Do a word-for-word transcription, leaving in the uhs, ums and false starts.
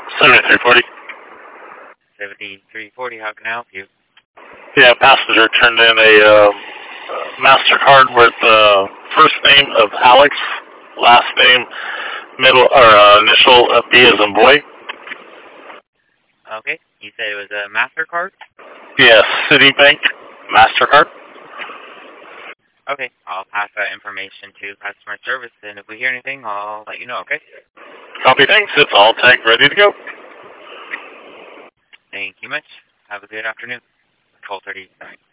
seventy-three forty. seventy-three forty, how can I help you? Yeah, passenger turned in a uh, MasterCard with uh, first name of Alex, last name, middle or uh, initial of B as in boy. Okay, you said it was a MasterCard? Yes, Citibank MasterCard. Okay, I'll pass that information to customer service, and if we hear anything, I'll let you know, okay? Copy, thanks. It's all tagged, ready to go. Thank you much. Have a good afternoon. twelve thirty.